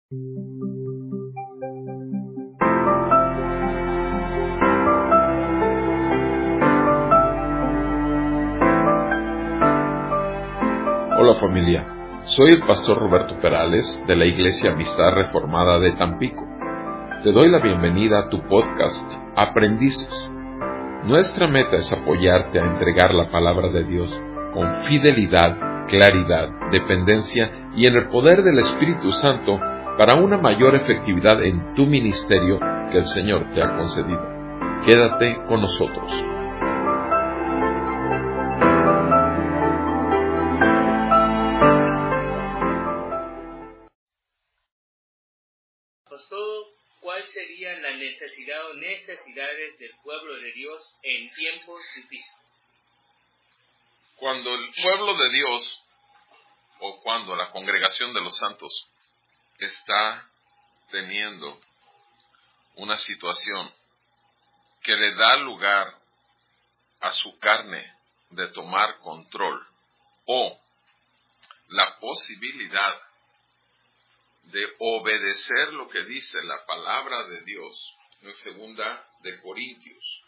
Hola familia, soy el pastor Roberto Perales de la Iglesia Amistad Reformada de Tampico. Te doy la bienvenida a tu podcast Aprendices. Nuestra meta es apoyarte a entregar la palabra de Dios con fidelidad, claridad, dependencia y en el poder del Espíritu Santo para una mayor efectividad en tu ministerio que el Señor te ha concedido. Quédate con nosotros. Pastor, ¿cuál serían las necesidades del pueblo de Dios en tiempos difíciles? Cuando el pueblo de Dios, o cuando la congregación de los santos, está teniendo una situación que le da lugar a su carne de tomar control, o la posibilidad de obedecer lo que dice la palabra de Dios en 2 de Corintios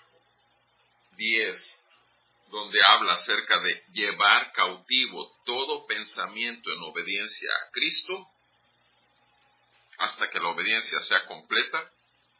10, donde habla acerca de llevar cautivo todo pensamiento en obediencia a Cristo, hasta que la obediencia sea completa.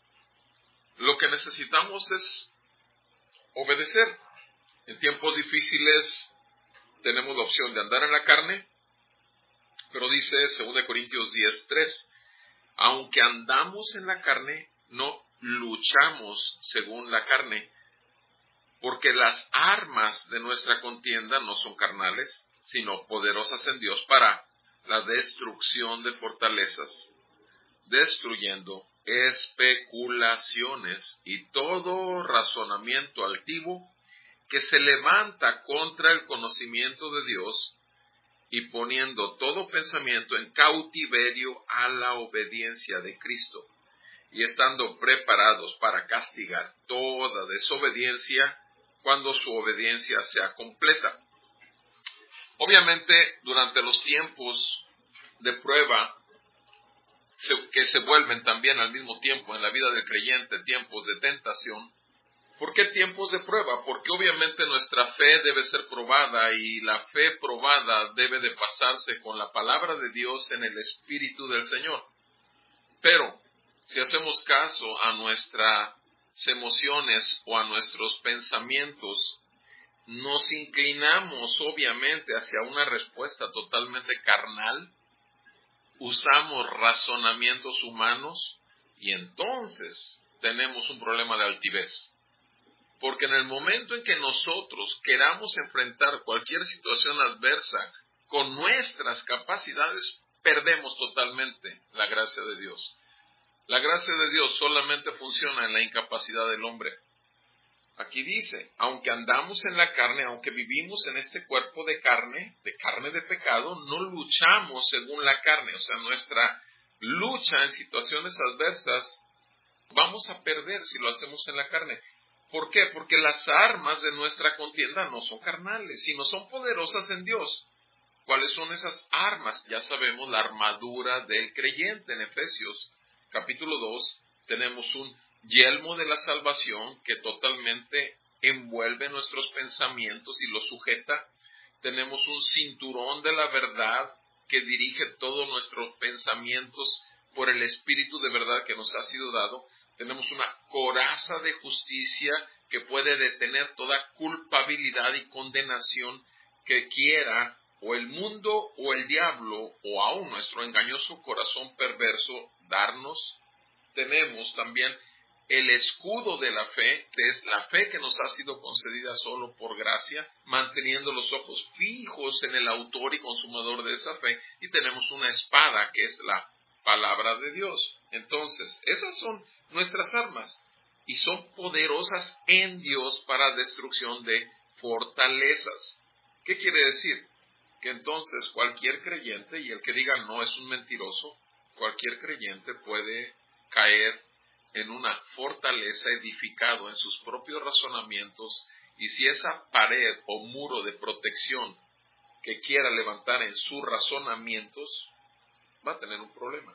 Lo que necesitamos es obedecer. En tiempos difíciles tenemos la opción de andar en la carne, pero dice 2 Corintios 10:3, aunque andamos en la carne, no luchamos según la carne, porque las armas de nuestra contienda no son carnales, sino poderosas en Dios para la destrucción de fortalezas, destruyendo especulaciones y todo razonamiento altivo que se levanta contra el conocimiento de Dios, y poniendo todo pensamiento en cautiverio a la obediencia de Cristo, y estando preparados para castigar toda desobediencia cuando su obediencia sea completa. Obviamente, durante los tiempos de prueba, que se vuelven también al mismo tiempo en la vida del creyente tiempos de tentación. ¿Por qué tiempos de prueba? Porque obviamente nuestra fe debe ser probada, y la fe probada debe de pasarse con la palabra de Dios en el Espíritu del Señor. Pero si hacemos caso a nuestras emociones o a nuestros pensamientos, nos inclinamos obviamente hacia una respuesta totalmente carnal, usamos razonamientos humanos y entonces tenemos un problema de altivez. Porque en el momento en que nosotros queramos enfrentar cualquier situación adversa con nuestras capacidades, perdemos totalmente la gracia de Dios. La gracia de Dios solamente funciona en la incapacidad del hombre. Aquí dice, aunque andamos en la carne, aunque vivimos en este cuerpo de carne de pecado, no luchamos según la carne. O sea, nuestra lucha en situaciones adversas vamos a perder si lo hacemos en la carne. ¿Por qué? Porque las armas de nuestra contienda no son carnales, sino son poderosas en Dios. ¿Cuáles son esas armas? Ya sabemos, la armadura del creyente. En Efesios capítulo 2 tenemos un yelmo de la salvación que totalmente envuelve nuestros pensamientos y los sujeta. Tenemos un cinturón de la verdad que dirige todos nuestros pensamientos por el Espíritu de verdad que nos ha sido dado. Tenemos una coraza de justicia que puede detener toda culpabilidad y condenación que quiera o el mundo o el diablo o aún nuestro engañoso corazón perverso darnos. Tenemos también el escudo de la fe, que es la fe que nos ha sido concedida solo por gracia, manteniendo los ojos fijos en el autor y consumador de esa fe, y tenemos una espada que es la palabra de Dios. Entonces, esas son nuestras armas y son poderosas en Dios para destrucción de fortalezas. ¿Qué quiere decir? Que entonces cualquier creyente, y el que diga no es un mentiroso, cualquier creyente puede caer en una fortaleza edificado en sus propios razonamientos, y si esa pared o muro de protección que quiera levantar en sus razonamientos, va a tener un problema.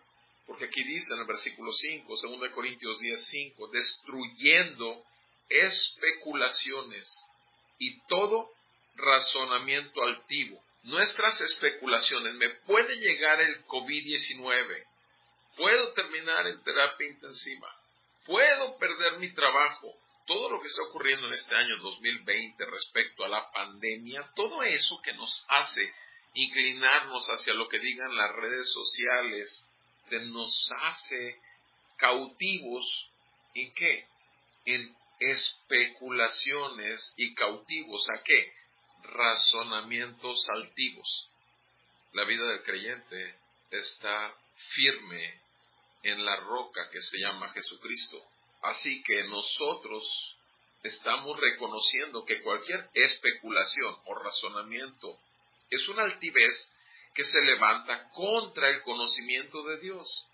Porque aquí dice en el versículo 5, 2 Corintios 10:5, destruyendo especulaciones y todo razonamiento altivo. Nuestras especulaciones, me puede llegar el COVID-19, puedo terminar en terapia intensiva, puedo perder mi trabajo. Todo lo que está ocurriendo en este año 2020 respecto a la pandemia, todo eso que nos hace inclinarnos hacia lo que digan las redes sociales, nos hace cautivos, ¿en qué? En especulaciones y cautivos, ¿a qué? Razonamientos altivos. La vida del creyente está firme en la roca que se llama Jesucristo. Así que nosotros estamos reconociendo que cualquier especulación o razonamiento es una altivez que se levanta contra el conocimiento de Dios.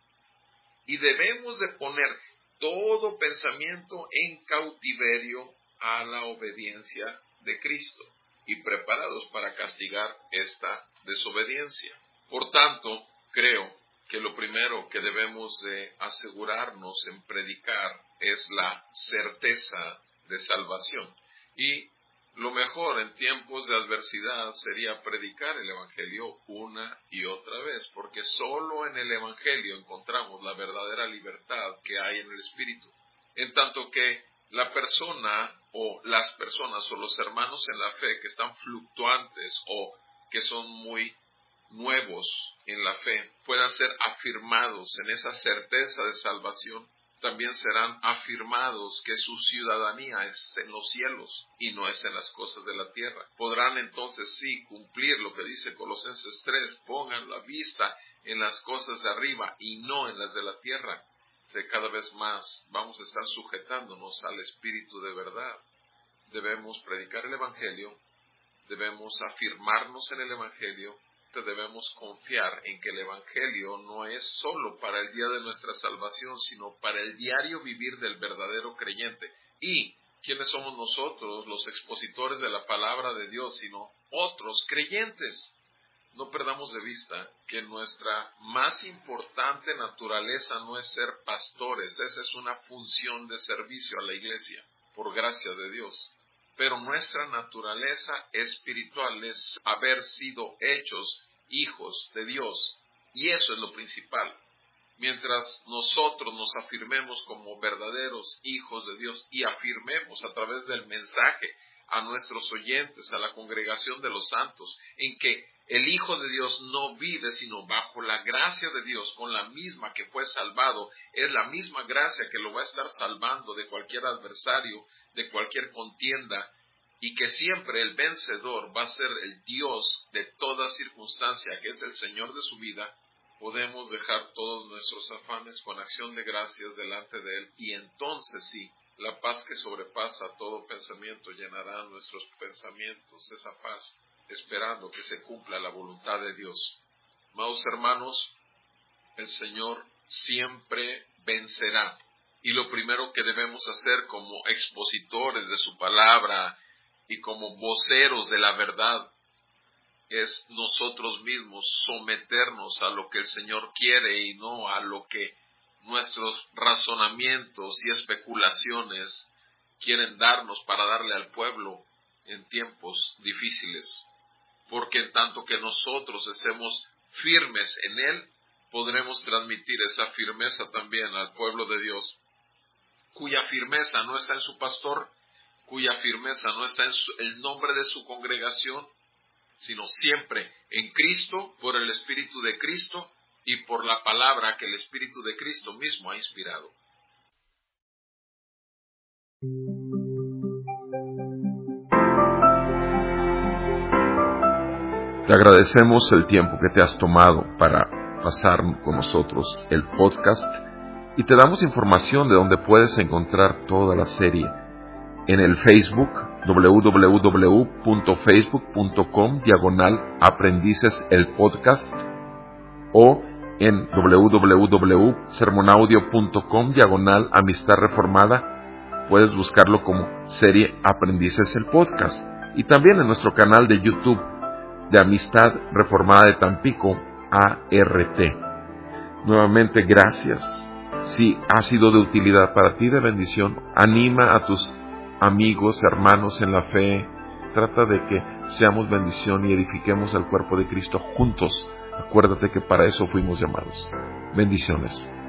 Y debemos de poner todo pensamiento en cautiverio a la obediencia de Cristo y preparados para castigar esta desobediencia. Por tanto, creo que lo primero que debemos de asegurarnos en predicar es la certeza de salvación. Y lo mejor en tiempos de adversidad sería predicar el Evangelio una y otra vez, porque solo en el Evangelio encontramos la verdadera libertad que hay en el Espíritu. En tanto que la persona o las personas o los hermanos en la fe que están fluctuantes o que son muy nuevos en la fe puedan ser afirmados en esa certeza de salvación, también serán afirmados que su ciudadanía es en los cielos y no es en las cosas de la tierra. Podrán entonces sí cumplir lo que dice Colosenses 3, pongan la vista en las cosas de arriba y no en las de la tierra. De cada vez más vamos a estar sujetándonos al Espíritu de verdad. Debemos predicar el Evangelio, debemos afirmarnos en el Evangelio, debemos confiar en que el Evangelio no es solo para el día de nuestra salvación, sino para el diario vivir del verdadero creyente. ¿Y quiénes somos nosotros, los expositores de la palabra de Dios, sino otros creyentes? No perdamos de vista que nuestra más importante naturaleza no es ser pastores, esa es una función de servicio a la iglesia, por gracia de Dios. Pero nuestra naturaleza espiritual es haber sido hechos hijos de Dios, y eso es lo principal. Mientras nosotros nos afirmemos como verdaderos hijos de Dios y afirmemos a través del mensaje a nuestros oyentes, a la congregación de los santos, en que el Hijo de Dios no vive sino bajo la gracia de Dios, con la misma que fue salvado, es la misma gracia que lo va a estar salvando de cualquier adversario, de cualquier contienda, y que siempre el vencedor va a ser el Dios de toda circunstancia, que es el Señor de su vida. Podemos dejar todos nuestros afanes con acción de gracias delante de Él, y entonces sí, la paz que sobrepasa todo pensamiento llenará nuestros pensamientos, esa paz, esperando que se cumpla la voluntad de Dios. Amados hermanos, el Señor siempre vencerá, y lo primero que debemos hacer como expositores de su palabra y como voceros de la verdad es nosotros mismos someternos a lo que el Señor quiere y no a lo que nuestros razonamientos y especulaciones quieren darnos para darle al pueblo en tiempos difíciles. Porque en tanto que nosotros estemos firmes en Él, podremos transmitir esa firmeza también al pueblo de Dios, cuya firmeza no está en su pastor, cuya firmeza no está en el nombre de su congregación, sino siempre en Cristo, por el Espíritu de Cristo y por la palabra que el Espíritu de Cristo mismo ha inspirado. Te agradecemos el tiempo que te has tomado para pasar con nosotros el podcast y te damos información de donde puedes encontrar toda la serie en el Facebook www.facebook.com/aprendices el podcast o en www.sermonaudio.com/amistad reformada. Puedes buscarlo como serie Aprendices el podcast, y también en nuestro canal de YouTube de Amistad Reformada de Tampico, ART. Nuevamente, gracias. Si ha sido de utilidad para ti, de bendición, anima a tus amigos, hermanos en la fe. Trata de que seamos bendición y edifiquemos el cuerpo de Cristo juntos. Acuérdate que para eso fuimos llamados. Bendiciones.